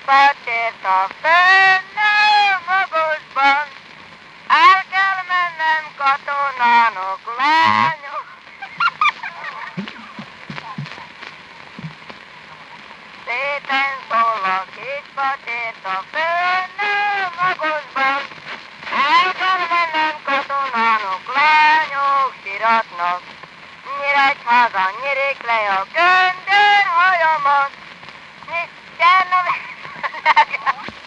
patért a fönnő magosban. El kell mennem katonának, lányok. Szépen szól a kis patért a fönnő magosban. El kell mennem katonának, lányok siratnak. Nyíregyházan nyirik le a göndör hajamat. Csernobél...